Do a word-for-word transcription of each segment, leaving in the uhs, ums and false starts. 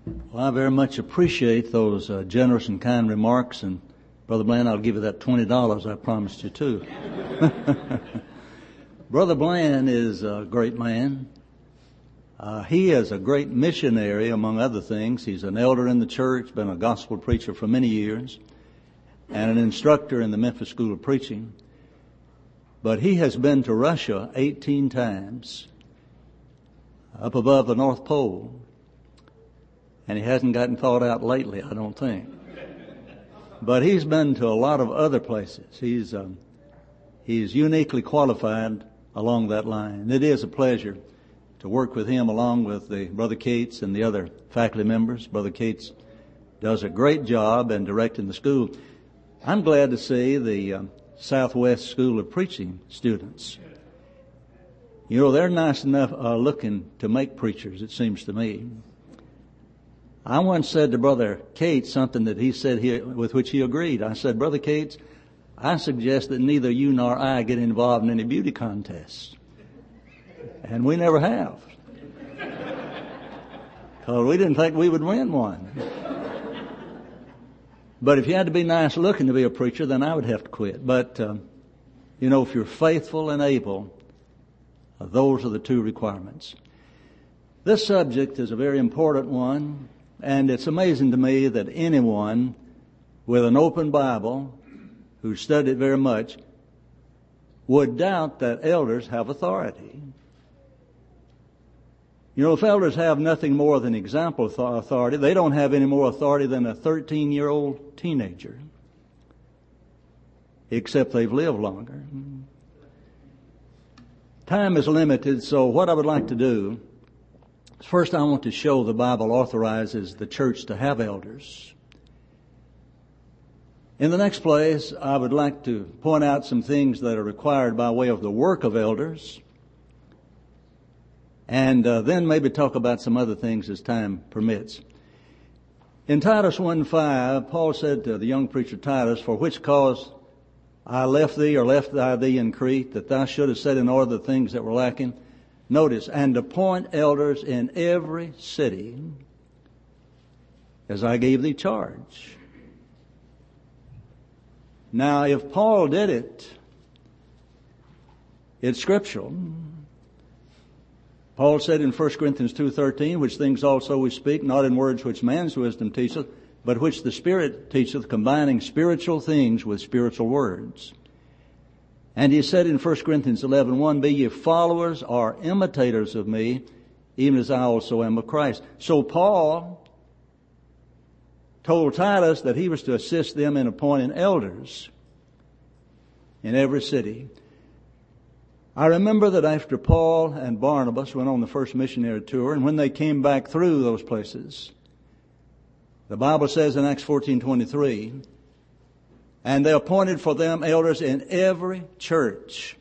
Well, I very much appreciate those uh, generous and kind remarks, and Brother Bland, I'll give you that twenty dollars I promised you too. Brother Bland is a great man. Uh, he is a great missionary, among other things. He's an elder in the church, been a gospel preacher for many years, and an instructor in the Memphis School of Preaching. But he has been to Russia eighteen times, up above the North Pole. And he hasn't gotten thawed out lately, I don't think. But he's been to a lot of other places. He's um, he's uniquely qualified along that line. It is a pleasure to work with him along with the Brother Cates and the other faculty members. Brother Cates does a great job in directing the school. I'm glad to see the um, Southwest School of Preaching students. You know, they're nice enough uh, looking to make preachers, it seems to me. I once said to Brother Cates something that he said he, with which he agreed. I said, Brother Cates, I suggest that neither you nor I get involved in any beauty contests. And we never have. Because we didn't think we would win one. But if you had to be nice looking to be a preacher, then I would have to quit. But, um, you know, if you're faithful and able, uh, those are the two requirements. This subject is a very important one. And it's amazing to me that anyone with an open Bible who studied it very much would doubt that elders have authority. You know, if elders have nothing more than example authority, they don't have any more authority than a thirteen-year-old teenager, except they've lived longer. Time is limited, so what I would like to do, first, I want to show the Bible authorizes the church to have elders. In the next place, I would like to point out some things that are required by way of the work of elders. And uh, then maybe talk about some other things as time permits. In Titus one five, Paul said to the young preacher Titus, for which cause I left thee or left I thee in Crete, that thou shouldest set in order the things that were lacking. Notice, and appoint elders in every city as I gave thee charge. Now, if Paul did it, it's scriptural. Paul said in First Corinthians two thirteen, which things also we speak, not in words which man's wisdom teacheth, but which the Spirit teacheth, combining spiritual things with spiritual words. And he said in First Corinthians eleven one, be ye followers or imitators of me, even as I also am of Christ. So Paul told Titus that he was to assist them in appointing elders in every city. I remember that after Paul and Barnabas went on the first missionary tour, and when they came back through those places, the Bible says in Acts fourteen twenty-three, and they appointed for them elders in every church,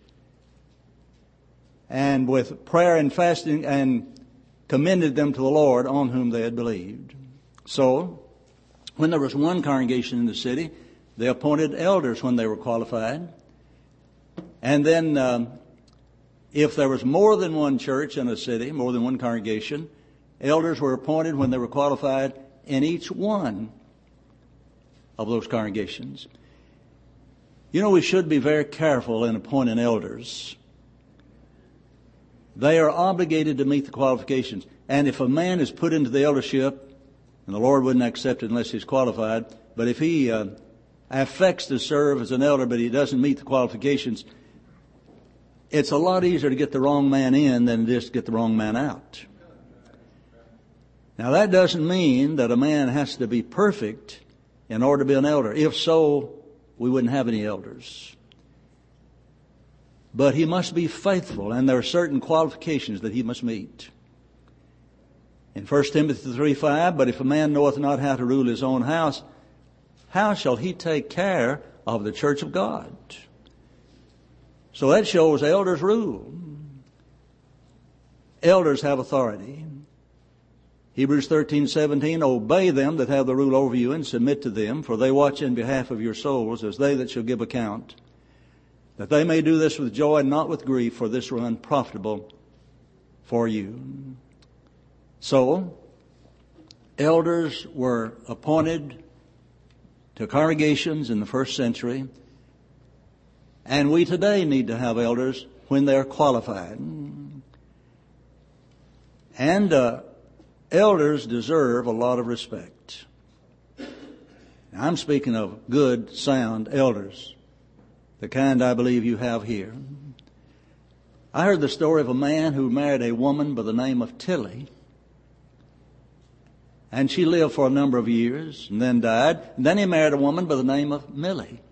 and with prayer and fasting, and commended them to the Lord on whom they had believed. So, when there was one congregation in the city, they appointed elders when they were qualified. And then, um, if there was more than one church in a city, more than one congregation, elders were appointed when they were qualified in each one of those congregations. You know, we should be very careful in appointing elders. They are obligated to meet the qualifications. And if a man is put into the eldership, and the Lord wouldn't accept it unless he's qualified, but if he uh, affects to serve as an elder but he doesn't meet the qualifications, it's a lot easier to get the wrong man in than it is to get the wrong man out. Now, that doesn't mean that a man has to be perfect in order to be an elder. If so, we wouldn't have any elders. But he must be faithful, and there are certain qualifications that he must meet. In First Timothy three five, but if a man knoweth not how to rule his own house, how shall he take care of the church of God? So that shows elders rule. Elders have authority. Hebrews thirteen seventeen, obey them that have the rule over you and submit to them, for they watch in behalf of your souls as they that shall give account, that they may do this with joy and not with grief, for this were unprofitable for you. So, elders were appointed to congregations in the first century, and we today need to have elders when they're qualified. And uh, elders deserve a lot of respect. Now, I'm speaking of good, sound elders, the kind I believe you have here. I heard the story of a man who married a woman by the name of Tilly. And she lived for a number of years and then died. And then he married a woman by the name of Millie.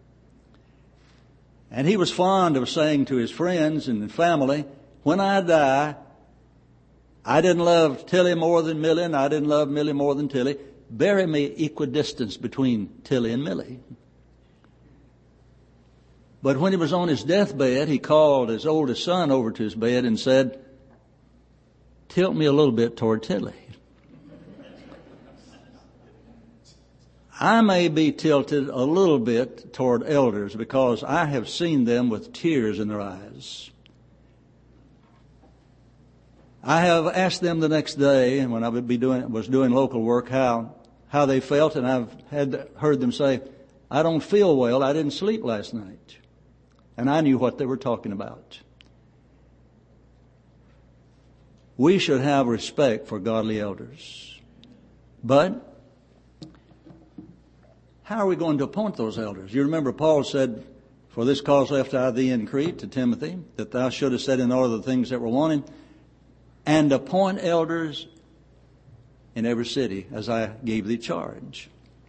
And he was fond of saying to his friends and family, when I die, I didn't love Tilly more than Millie, and I didn't love Millie more than Tilly. Bury me equidistance between Tilly and Millie. But when he was on his deathbed, he called his oldest son over to his bed and said, tilt me a little bit toward Tilly. I may be tilted a little bit toward elders because I have seen them with tears in their eyes. I have asked them the next day when I would be doing, was doing local work how, how they felt, and I've had heard them say, I don't feel well, I didn't sleep last night. And I knew what they were talking about. We should have respect for godly elders. But how are we going to appoint those elders? You remember Paul said, for this cause left I thee in Crete to Timothy, that thou shouldest set in order the things that were wanted, and appoint elders in every city as I gave thee charge.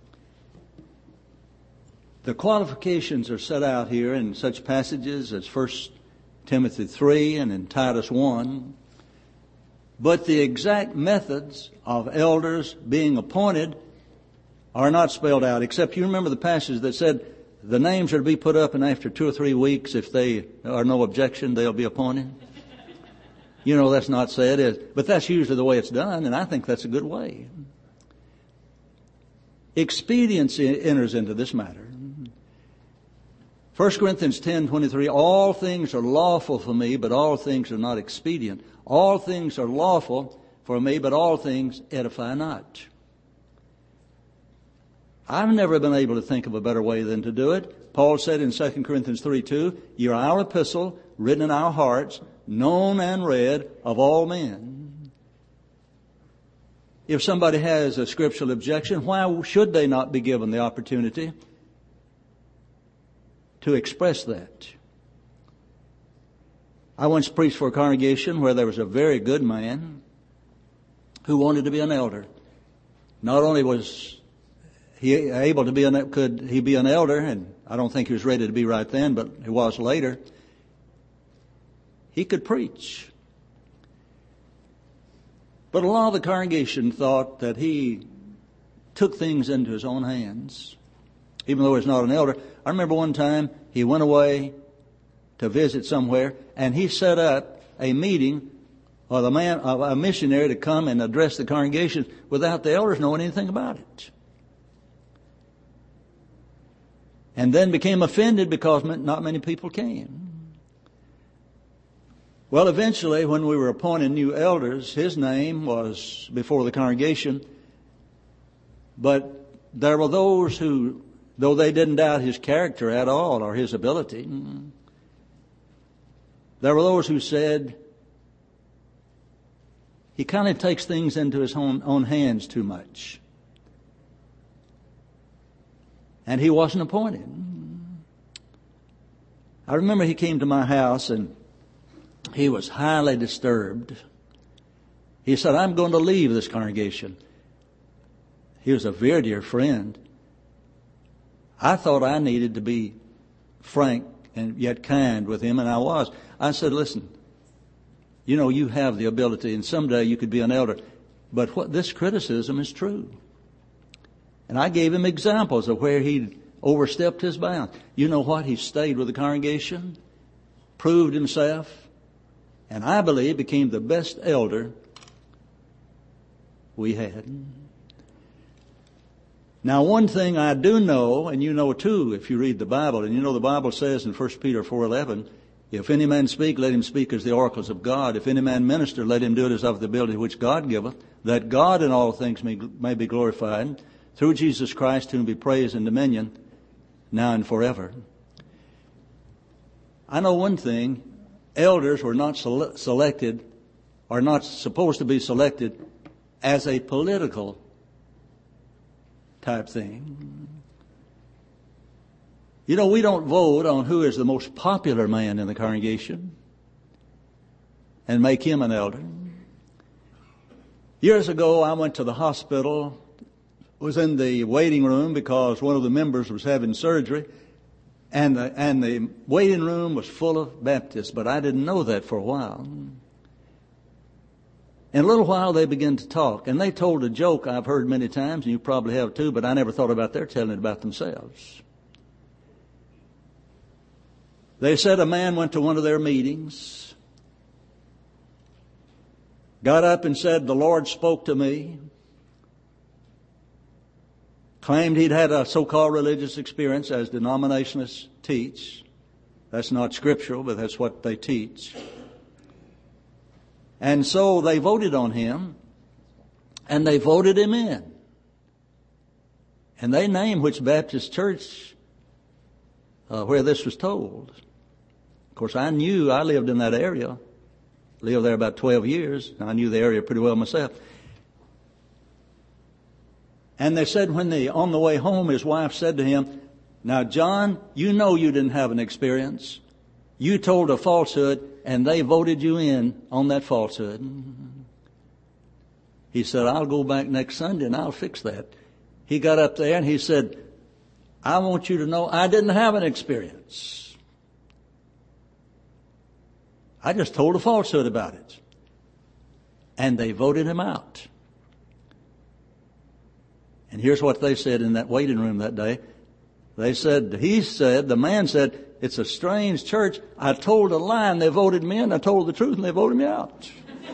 The qualifications are set out here in such passages as First Timothy three and in Titus one. But the exact methods of elders being appointed are not spelled out, except you remember the passage that said the names are to be put up, and after two or three weeks, if they are no objection, they'll be appointed. You know, that's not said, is, but that's usually the way it's done, and I think that's a good way. Expediency enters into this matter. First Corinthians ten twenty-three, all things are lawful for me, but all things are not expedient. All things are lawful for me, but all things edify not. I've never been able to think of a better way than to do it. Paul said in Second Corinthians three two, you're our epistle, written in our hearts, known and read of all men. If somebody has a scriptural objection, why should they not be given the opportunity to express that? I once preached for a congregation where there was a very good man who wanted to be an elder. Not only was he able to be an, could he be an elder, and I don't think he was ready to be right then, but he was later. He could preach. But a lot of the congregation thought that he took things into his own hands, even though he's not an elder. I remember one time he went away to visit somewhere, and he set up a meeting or the man, a missionary to come and address the congregation without the elders knowing anything about it. And then became offended because not many people came. Well, eventually, when we were appointing new elders, his name was before the congregation. But there were those who, though they didn't doubt his character at all or his ability, there were those who said he kind of takes things into his own, own hands too much. And he wasn't appointed. I remember he came to my house and he was highly disturbed. He said, I'm going to leave this congregation. He was a very dear friend. I thought I needed to be frank and yet kind with him, and I was. I said, listen, you know, you have the ability, and someday you could be an elder, but what this criticism is true. And I gave him examples of where he'd overstepped his bounds. You know what? He stayed with the congregation, proved himself, and I believe became the best elder we had. Now, one thing I do know, and you know too if you read the Bible, and you know the Bible says in First Peter four eleven, If any man speak, let him speak as the oracles of God. If any man minister, let him do it as of the ability which God giveth, that God in all things may, may be glorified, through Jesus Christ, whom be praise and dominion, now and forever. I know one thing, elders were not sele- selected, are not supposed to be selected as a political type thing. You know, we don't vote on who is the most popular man in the congregation and make him an elder. Years ago, I went to the hospital, was in the waiting room because one of the members was having surgery, and the, and the waiting room was full of Baptists, but I didn't know that for a while. In a little while, they began to talk, and they told a joke I've heard many times, and you probably have too, but I never thought about their telling it about themselves. They said a man went to one of their meetings, got up and said, "The Lord spoke to me," claimed he'd had a so-called religious experience as denominationalists teach. That's not scriptural, but that's what they teach. And so they voted on him, and they voted him in. And they named which Baptist church uh, where this was told. Of course, I knew, I lived in that area, lived there about twelve years. I knew the area pretty well myself. And they said when they, on the way home, his wife said to him, "Now, John, you know you didn't have an experience. You told a falsehood, and they voted you in on that falsehood." He said, "I'll go back next Sunday and I'll fix that." He got up there and he said, "I want you to know I didn't have an experience. I just told a falsehood about it." And they voted him out. And here's what they said in that waiting room that day. They said, he said, the man said, "It's a strange church. I told a lie and they voted me in. I told the truth and they voted me out."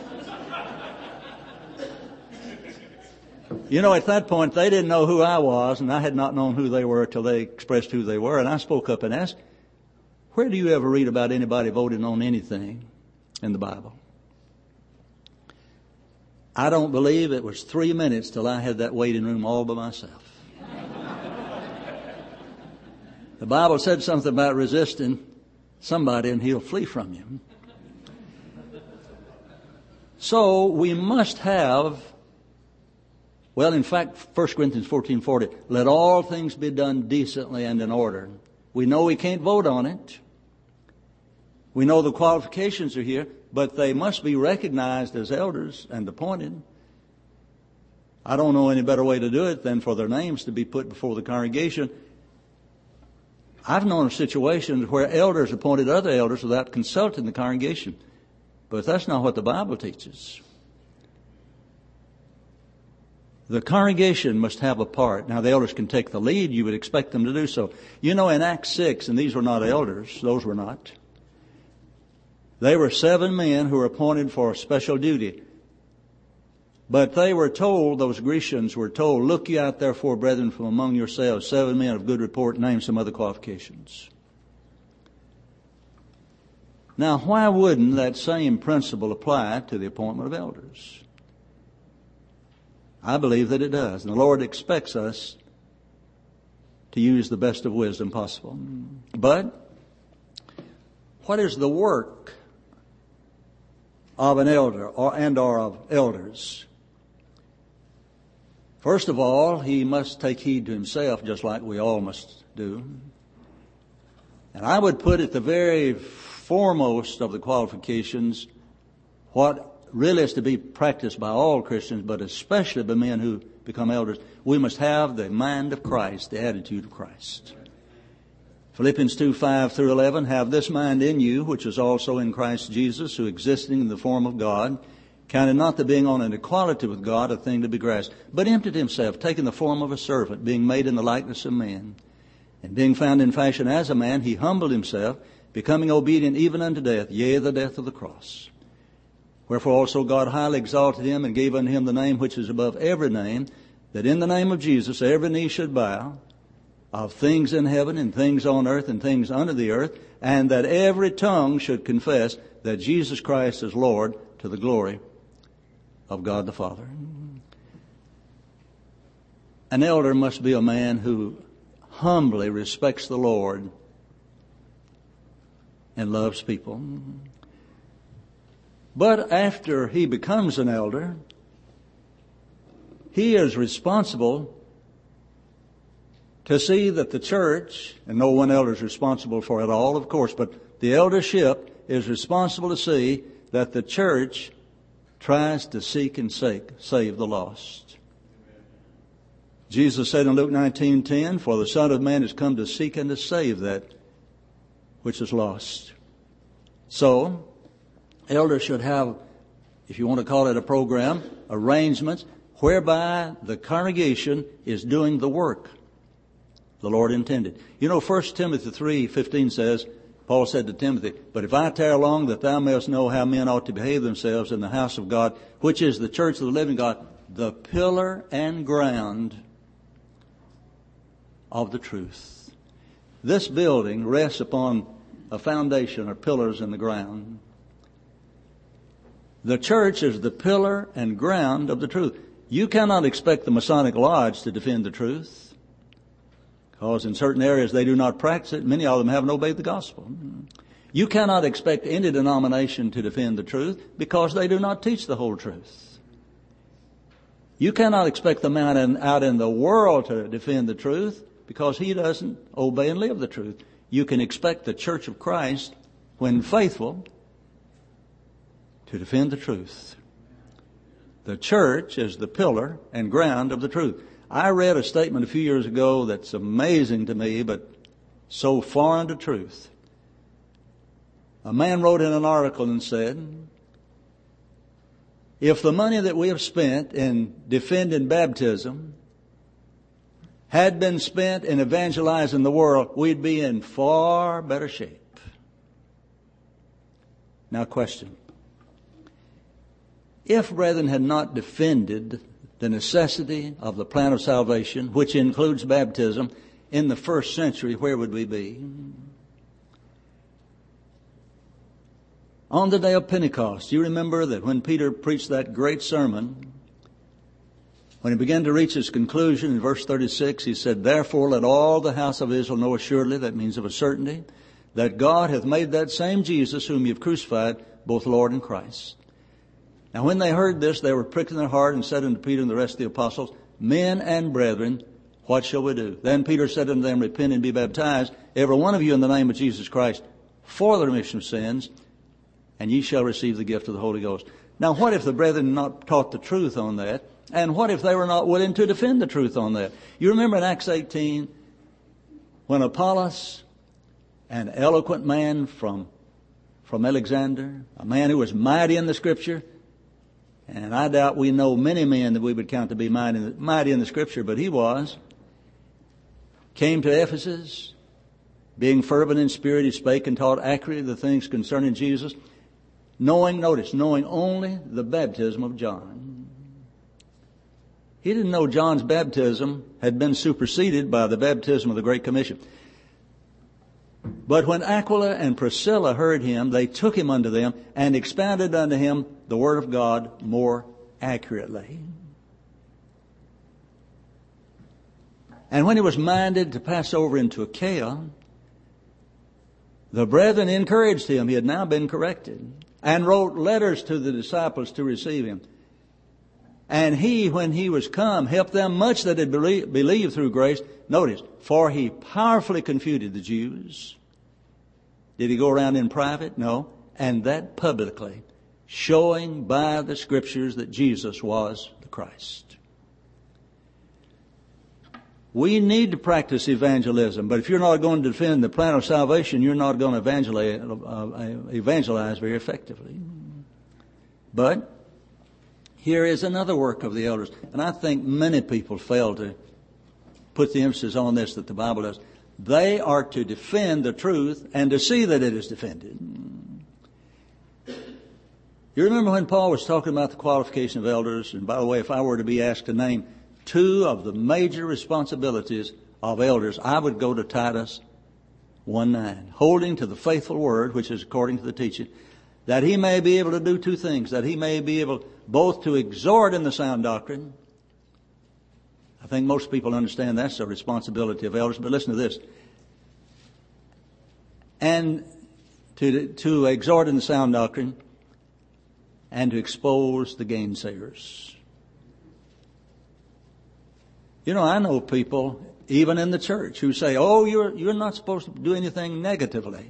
You know, at that point, they didn't know who I was, and I had not known who they were till they expressed who they were. And I spoke up and asked, "Where do you ever read about anybody voting on anything in the Bible?" I don't believe it was three minutes till I had that waiting room all by myself. The Bible said something about resisting somebody and he'll flee from you. So we must have, well, in fact, First Corinthians fourteen forty, let all things be done decently and in order. We know we can't vote on it. We know the qualifications are here, but they must be recognized as elders and appointed. I don't know any better way to do it than for their names to be put before the congregation. I've known situations where elders appointed other elders without consulting the congregation. But that's not what the Bible teaches. The congregation must have a part. Now, the elders can take the lead. You would expect them to do so. You know, in Acts six, and these were not elders. Those were not. They were seven men who were appointed for special duty. But they were told, those Grecians were told, "Look ye out therefore, brethren, from among yourselves, seven men of good report," name some other qualifications. Now, why wouldn't that same principle apply to the appointment of elders? I believe that it does. And the Lord expects us to use the best of wisdom possible. But what is the work of an elder or and or of elders? First of all, he must take heed to himself, just like we all must do. And I would put at the very foremost of the qualifications what really is to be practiced by all Christians, but especially by men who become elders. We must have the mind of Christ, the attitude of Christ. Philippians two, five through eleven, "Have this mind in you, which is also in Christ Jesus, who existing in the form of God, counted not the being on an equality with God a thing to be grasped, but emptied himself, taking the form of a servant, being made in the likeness of men. And being found in fashion as a man, he humbled himself, becoming obedient even unto death, yea, the death of the cross. Wherefore also God highly exalted him and gave unto him the name which is above every name, that in the name of Jesus every knee should bow, of things in heaven and things on earth and things under the earth, and that every tongue should confess that Jesus Christ is Lord, to the glory of God the Father. An elder must be a man who humbly respects the Lord and loves people. But after he becomes an elder, he is responsible to see that the church, and no one elder is responsible for it all, of course, but the eldership is responsible to see that the church tries to seek and save, save the lost. Jesus said in Luke nineteen ten, "For the Son of Man has come to seek and to save that which is lost." So, elders should have, if you want to call it a program, arrangements whereby the congregation is doing the work the Lord intended. You know, First Timothy three fifteen says, Paul said to Timothy, "But if I tarry long, that thou mayest know how men ought to behave themselves in the house of God, which is the church of the living God, the pillar and ground of the truth." This building rests upon a foundation or pillars in the ground. The church is the pillar and ground of the truth. You cannot expect the Masonic Lodge to defend the truth, because in certain areas they do not practice it. Many of them haven't obeyed the gospel. You cannot expect any denomination to defend the truth, because they do not teach the whole truth. You cannot expect the man in, out in the world to defend the truth, because he doesn't obey and live the truth. You can expect the Church of Christ, when faithful, to defend the truth. The church is the pillar and ground of the truth. I read a statement a few years ago that's amazing to me, but so foreign to truth. A man wrote in an article and said, "If the money that we have spent in defending baptism had been spent in evangelizing the world, we'd be in far better shape." Now, question. If brethren had not defended the necessity of the plan of salvation, which includes baptism, in the first century, where would we be? On the day of Pentecost, you remember that when Peter preached that great sermon, when he began to reach his conclusion in verse thirty-six, he said, "Therefore let all the house of Israel know assuredly," that means of a certainty, "that God hath made that same Jesus whom you have crucified, both Lord and Christ." Now when they heard this, they were pricked in their heart and said unto Peter and the rest of the apostles, "Men and brethren, what shall we do?" Then Peter said unto them, "Repent and be baptized, every one of you in the name of Jesus Christ, for the remission of sins, and ye shall receive the gift of the Holy Ghost." Now what if the brethren had not taught the truth on that? And what if they were not willing to defend the truth on that? You remember in Acts eighteen, when Apollos, an eloquent man from, from Alexander, a man who was mighty in the Scripture, and I doubt we know many men that we would count to be mighty in the, mighty in the Scripture, but he was, came to Ephesus, being fervent in spirit, he spake and taught accurately the things concerning Jesus, knowing, notice, knowing only the baptism of John. He didn't know John's baptism had been superseded by the baptism of the Great Commission. But when Aquila and Priscilla heard him, they took him unto them and expounded unto him the word of God more accurately. And when he was minded to pass over into Achaia, the brethren encouraged him. He had now been corrected, and wrote letters to the disciples to receive him. And he, when he was come, helped them much that had believed through grace. Notice, for he powerfully confuted the Jews. Did he go around in private? No. And that publicly, showing by the Scriptures that Jesus was the Christ. We need to practice evangelism, but if you're not going to defend the plan of salvation, you're not going to evangelize, uh, evangelize very effectively. But here is another work of the elders, and I think many people fail to put the emphasis on this that the Bible does. They are to defend the truth and to see that it is defended. You remember when Paul was talking about the qualification of elders, and by the way, if I were to be asked to name two of the major responsibilities of elders, I would go to Titus one nine, holding to the faithful word, which is according to the teaching, that he may be able to do two things, that he may be able both to exhort in the sound doctrine. I think most people understand that's the responsibility of elders, but listen to this. And to, to exhort in the sound doctrine and to expose the gainsayers. You know, I know people, even in the church, who say, oh, you're, you're not supposed to do anything negatively.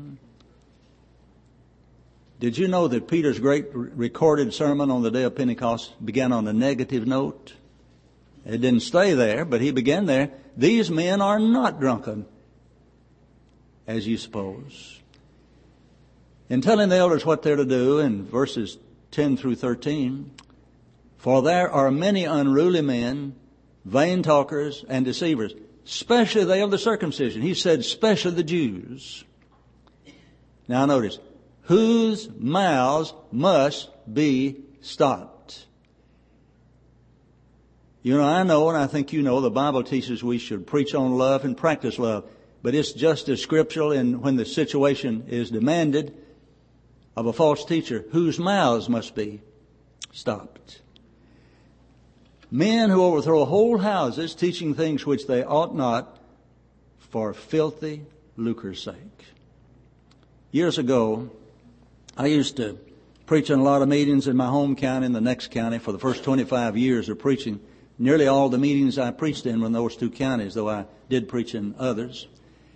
Did you know that Peter's great recorded sermon on the day of Pentecost began on a negative note? It didn't stay there, but he began there. These men are not drunken, as you suppose. In telling the elders what they're to do in verses ten through thirteen, for there are many unruly men, vain talkers, and deceivers, especially they of the circumcision. He said, especially the Jews. Now notice, whose mouths must be stopped. You know, I know, and I think you know, the Bible teaches we should preach on love and practice love. But it's just as scriptural in when the situation is demanded of a false teacher, whose mouths must be stopped. Men who overthrow whole houses, teaching things which they ought not, for filthy lucre's sake. Years ago, I used to preach in a lot of meetings in my home county and the next county for the first twenty-five years of preaching. Nearly all the meetings I preached in were in those two counties, though I did preach in others.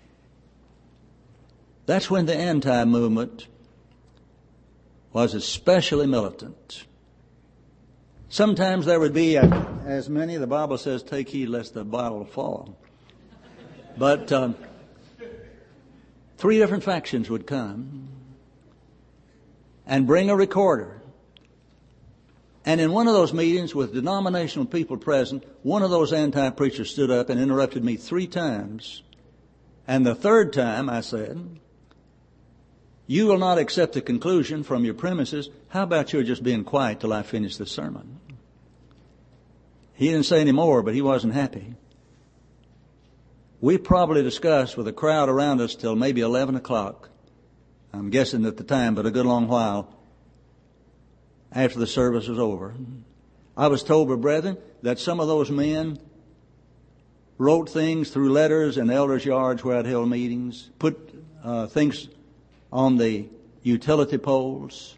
That's when the anti-movement was especially militant. Sometimes there would be as many, the Bible says, take heed lest the bottle fall. But um, three different factions would come and bring a recorder. And in one of those meetings with denominational people present, one of those anti-preachers stood up and interrupted me three times. And the third time I said, you will not accept the conclusion from your premises. How about you're just being quiet till I finish the sermon? He didn't say any more, but he wasn't happy. We probably discussed with a crowd around us till maybe eleven o'clock. I'm guessing at the time, but a good long while after the service was over. I was told by brethren that some of those men wrote things through letters in elders' yards where I'd held meetings, put uh, things on the utility poles,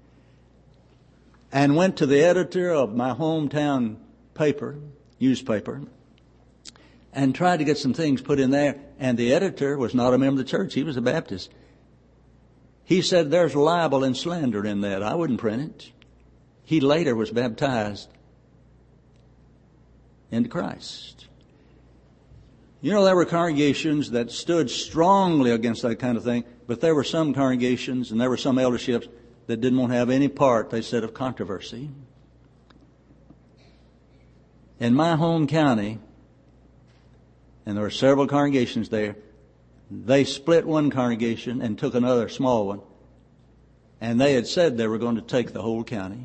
and went to the editor of my hometown paper, newspaper, and tried to get some things put in there. And the editor was not a member of the church. He was a Baptist. He said, there's libel and slander in that. I wouldn't print it. He later was baptized into Christ. You know, there were congregations that stood strongly against that kind of thing, but there were some congregations and there were some elderships that didn't want to have any part, they said, of controversy. In my home county, and there were several congregations there, they split one congregation and took another small one. And they had said they were going to take the whole county.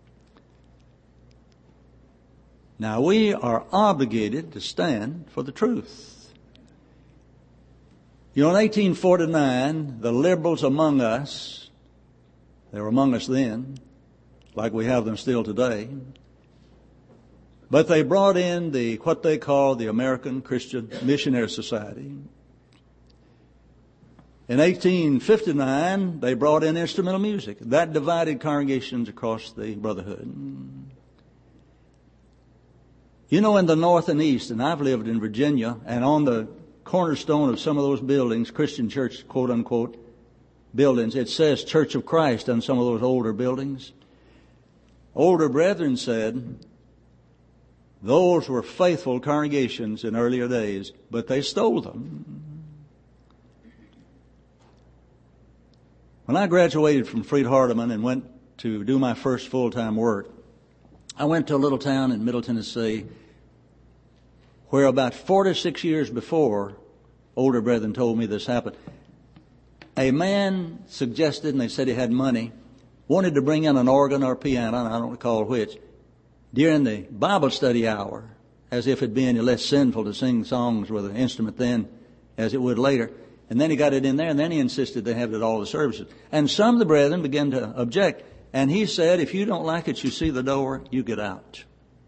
Now we are obligated to stand for the truth. You know, in eighteen forty-nine, the liberals among us, they were among us then, like we have them still today, but they brought in the what they call the American Christian Missionary Society. In eighteen fifty-nine, they brought in instrumental music. That divided congregations across the brotherhood. You know, in the north and east, and I've lived in Virginia, and on the cornerstone of some of those buildings, Christian church, quote unquote, buildings, it says Church of Christ on some of those older buildings. Older brethren said those were faithful congregations in earlier days, but they stole them. When I graduated from Freed-Hardeman and went to do my first full-time work, I went to a little town in Middle Tennessee where about forty-six years before, older brethren told me this happened. A man suggested, and they said he had money, wanted to bring in an organ or piano, and I don't recall which, during the Bible study hour as if it'd be any less sinful to sing songs with an instrument then as it would later. And then he got it in there, and then he insisted they have it at all the services. And some of the brethren began to object. And he said, if you don't like it, you see the door, you get out.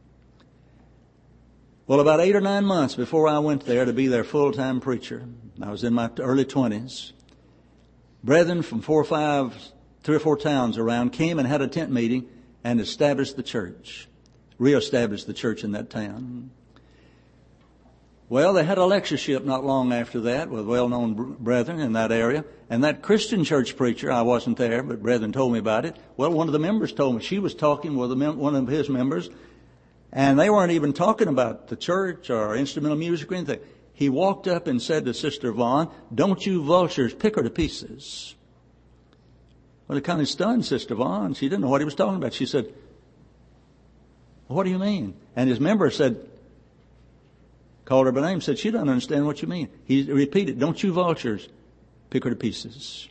Well, about eight or nine months before I went there to be their full-time preacher, I was in my early twenties, brethren from four or five, three or four towns around came and had a tent meeting and established the church, reestablished the church in that town. Well, they had a lectureship not long after that with well-known brethren in that area. And that Christian church preacher, I wasn't there, but brethren told me about it. Well, one of the members told me she was talking with one of his members, and they weren't even talking about the church or instrumental music or anything. He walked up and said to Sister Vaughn, "Don't you vultures pick her to pieces." Well, it kind of stunned Sister Vaughn. She didn't know what he was talking about. She said, "What do you mean?" And his member said, called her by name, said, "She doesn't understand what you mean." He repeated, "Don't you vultures pick her to pieces."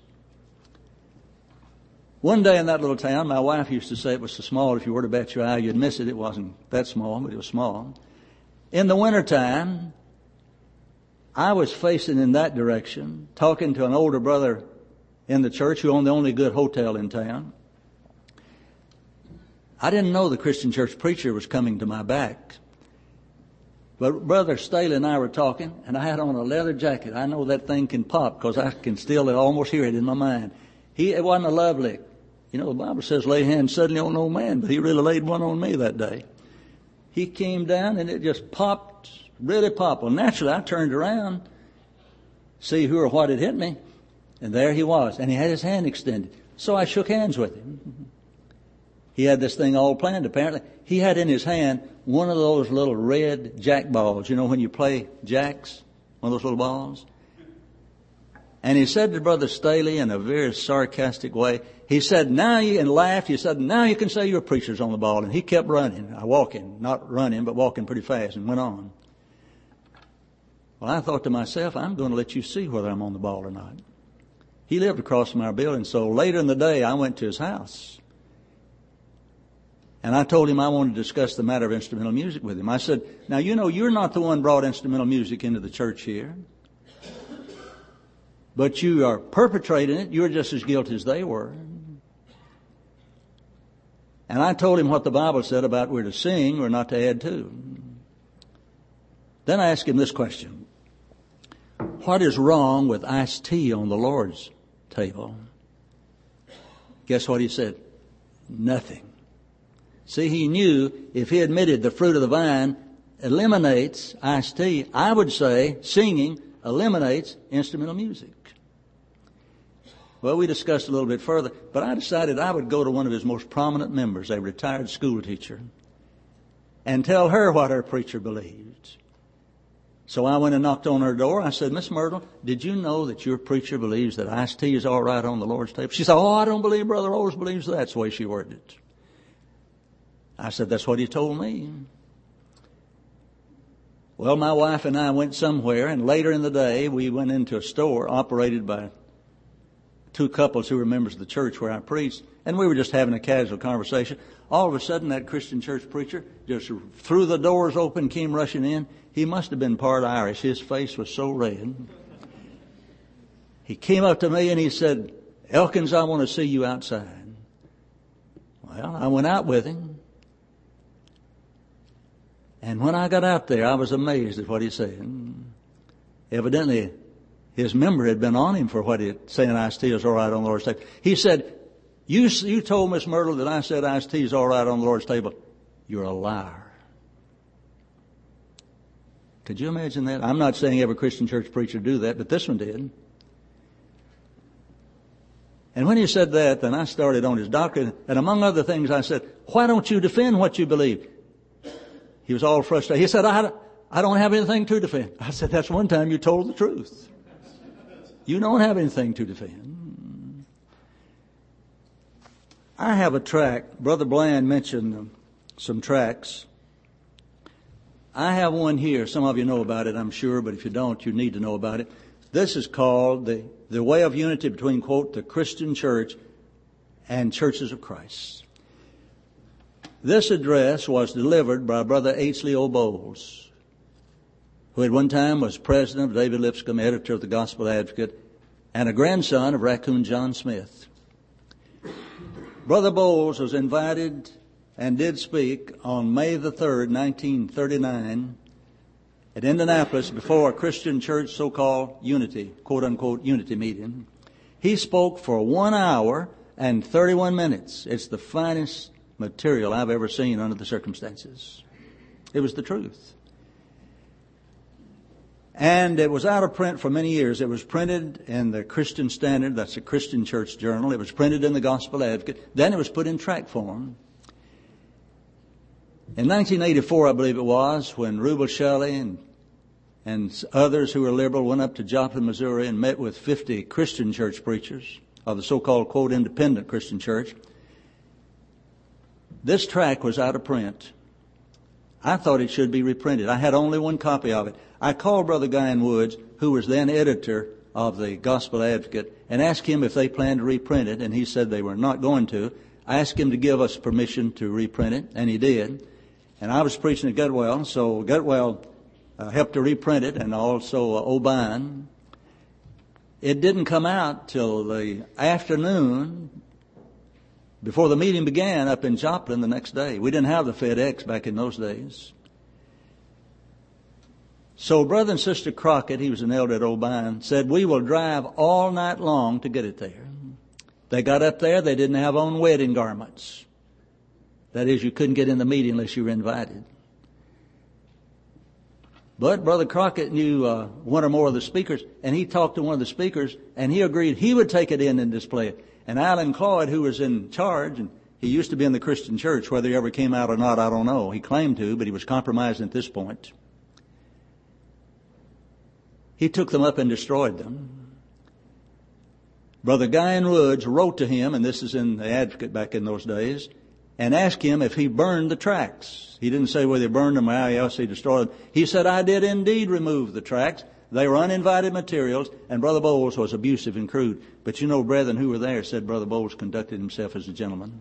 One day in that little town, my wife used to say it was so small, if you were to bat your eye, you'd miss it. It wasn't that small, but it was small. In the wintertime, I was facing in that direction, talking to an older brother in the church who owned the only good hotel in town. I didn't know the Christian church preacher was coming to my back. But Brother Staley and I were talking, and I had on a leather jacket. I know that thing can pop because I can still almost hear it in my mind. He, it wasn't a love lick. You know, the Bible says lay hands suddenly on no man, but he really laid one on me that day. He came down and it just popped, really popped. Well, naturally, I turned around, see who or what had hit me, and there he was. And he had his hand extended. So I shook hands with him. He had this thing all planned, apparently. He had in his hand one of those little red jack balls. You know when you play jacks? One of those little balls? And he said to Brother Staley in a very sarcastic way, he said, now you, and laughed, he said, now you can say your preacher's on the ball. And he kept running, uh, walking, not running, but walking pretty fast, and went on. Well, I thought to myself, I'm going to let you see whether I'm on the ball or not. He lived across from our building, so later in the day, I went to his house. And I told him I wanted to discuss the matter of instrumental music with him. I said, now, you know, you're not the one brought instrumental music into the church here. But you are perpetrating it. You're just as guilty as they were. And I told him what the Bible said about we're to sing, we're not to add to. Then I asked him this question. What is wrong with iced tea on the Lord's table? Guess what he said? Nothing. See, he knew if he admitted the fruit of the vine eliminates iced tea, I would say singing eliminates instrumental music. Well, we discussed a little bit further, but I decided I would go to one of his most prominent members, a retired school teacher, and tell her what her preacher believed. So I went and knocked on her door. I said, Miss Myrtle, did you know that your preacher believes that iced tea is all right on the Lord's table? She said, oh, I don't believe Brother Rose believes that. That's the way she worded it. I said, that's what he told me. Well, my wife and I went somewhere, and later in the day, we went into a store operated by two couples who were members of the church where I preached, and we were just having a casual conversation. All of a sudden, that Christian church preacher just threw the doors open, came rushing in. He must have been part Irish. His face was so red. He came up to me and he said, Elkins, I want to see you outside. Well, I went out with him. And when I got out there, I was amazed at what he said. Evidently, his member had been on him for what he had saying iced tea is all right on the Lord's table. He said, you, you told Miss Myrtle that I said iced tea is all right on the Lord's table. You're a liar. Could you imagine that? I'm not saying every Christian church preacher do that, but this one did. And when he said that, then I started on his doctrine. And among other things, I said, why don't you defend what you believe? He was all frustrated. He said, I, I don't have anything to defend. I said, that's one time you told the truth. You don't have anything to defend. I have a tract. Brother Bland mentioned some tracts. I have one here. Some of you know about it, I'm sure, but if you don't, you need to know about it. This is called the, the Way of Unity between, quote, the Christian Church and Churches of Christ. This address was delivered by Brother H. Leo Bowles, who at one time was president of David Lipscomb, editor of the Gospel Advocate, and a grandson of Raccoon John Smith. Brother Bowles was invited and did speak on May the third, nineteen thirty-nine, at Indianapolis before a Christian church so-called unity, quote-unquote unity meeting. He spoke for one hour and thirty-one minutes. It's the finest material I've ever seen under the circumstances. It was the truth. And it was out of print for many years. It was printed in the Christian Standard, that's a Christian church journal. It was printed in the Gospel Advocate. Then it was put in tract form. In nineteen eighty-four, I believe it was, when Rubel Shelley and, and others who were liberal went up to Joplin, Missouri and met with fifty Christian church preachers of the so-called, quote, independent Christian church. This tract was out of print. I thought it should be reprinted. I had only one copy of it. I called Brother Guyan Woods, who was then editor of the Gospel Advocate, and asked him if they planned to reprint it, and he said they were not going to. I asked him to give us permission to reprint it, and he did. And I was preaching at Gutwell, so Gutwell uh, helped to reprint it, and also uh, O'Bine. It didn't come out till the afternoon before the meeting began up in Joplin the next day. We didn't have the FedEx back in those days. So Brother and Sister Crockett, he was an elder at O'Bine, said, we will drive all night long to get it there. They got up there, they didn't have on wedding garments. That is, you couldn't get in the meeting unless you were invited. But Brother Crockett knew uh, one or more of the speakers, and he talked to one of the speakers, and he agreed he would take it in and display it. And Alan Cloyd, who was in charge, and he used to be in the Christian church, whether he ever came out or not, I don't know. He claimed to, but he was compromising at this point. He took them up and destroyed them. Brother Guyan Woods wrote to him, and this is in the Advocate back in those days, and asked him if he burned the tracts. He didn't say whether he burned them or how else he destroyed them. He said, I did indeed remove the tracts. They were uninvited materials, and Brother Bowles was abusive and crude. But you know, brethren who were there said Brother Bowles conducted himself as a gentleman.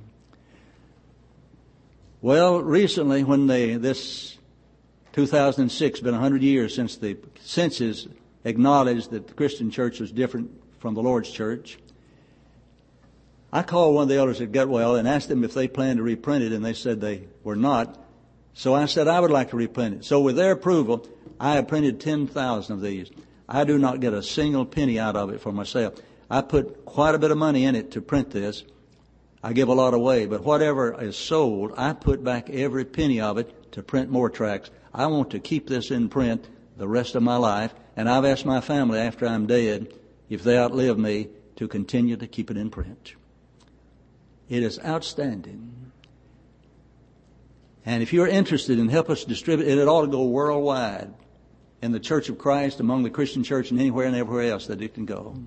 Well, recently, when they, this two thousand six, been one hundred years since the census acknowledged that the Christian church was different from the Lord's church, I called one of the elders at Gutwell and asked them if they planned to reprint it, and they said they were not. So I said I would like to reprint it. So with their approval, I have printed ten thousand of these. I do not get a single penny out of it for myself. I put quite a bit of money in it to print this. I give a lot away, but whatever is sold, I put back every penny of it to print more tracts. I want to keep this in print the rest of my life, and I've asked my family after I'm dead, if they outlive me, to continue to keep it in print. It is outstanding. And if you're interested in help us distribute it, it ought to go worldwide in the Church of Christ, among the Christian church, and anywhere and everywhere else that it can go.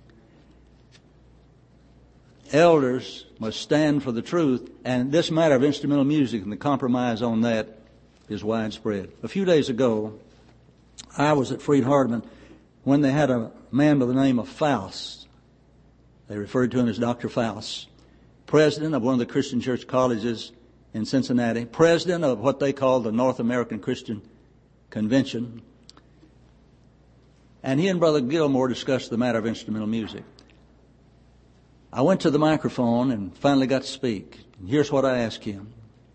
Elders must stand for the truth, and this matter of instrumental music and the compromise on that is widespread. A few days ago, I was at Freed-Hardeman when they had a man by the name of Faust. They referred to him as Doctor Faust, president of one of the Christian church colleges in Cincinnati, president of what they call the North American Christian Convention. And he and Brother Gilmore discussed the matter of instrumental music. I went to the microphone and finally got to speak. And here's what I asked him.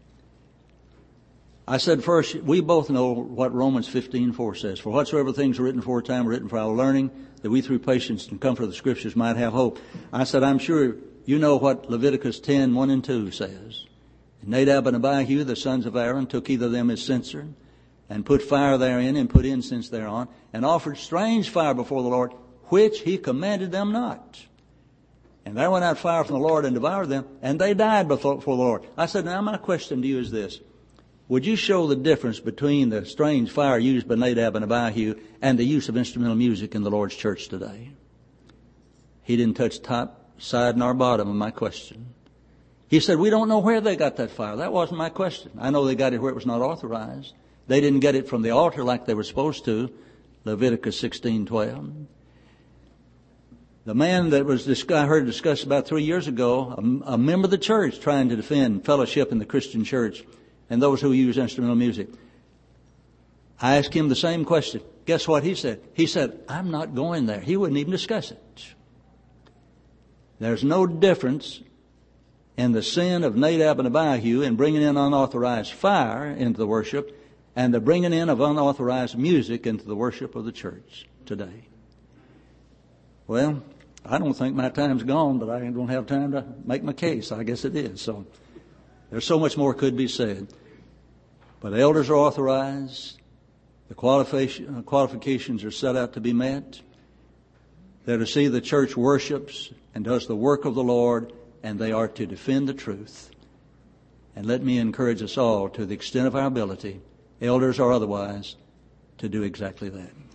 I said, first, we both know what Romans fifteen four says. For whatsoever things are written aforetime are written for our learning, that we through patience and comfort of the Scriptures might have hope. I said, I'm sure you know what Leviticus ten one and two says. Nadab and Abihu, the sons of Aaron, took either of them as censer, and put fire therein, and put incense thereon, and offered strange fire before the Lord, which he commanded them not. And there went out fire from the Lord and devoured them, and they died before, before the Lord. I said, now my question to you is this. Would you show the difference between the strange fire used by Nadab and Abihu and the use of instrumental music in the Lord's church today? He didn't touch top, side, nor bottom of my question. He said, we don't know where they got that fire. That wasn't my question. I know they got it where it was not authorized. They didn't get it from the altar like they were supposed to, Leviticus sixteen twelve. The man that was dis- I heard discussed about three years ago, a, a member of the church trying to defend fellowship in the Christian church and those who use instrumental music. I asked him the same question. Guess what he said? He said, I'm not going there. He wouldn't even discuss it. There's no difference in the sin of Nadab and Abihu in bringing in unauthorized fire into the worship and the bringing in of unauthorized music into the worship of the church today. Well, I don't think my time's gone, but I don't have time to make my case. I guess it is. So there's so much more could be said. But elders are authorized. The qualification, qualifications are set out to be met. They're to see the church worships and does the work of the Lord, and they are to defend the truth. And let me encourage us all, to the extent of our ability, elders or otherwise, to do exactly that.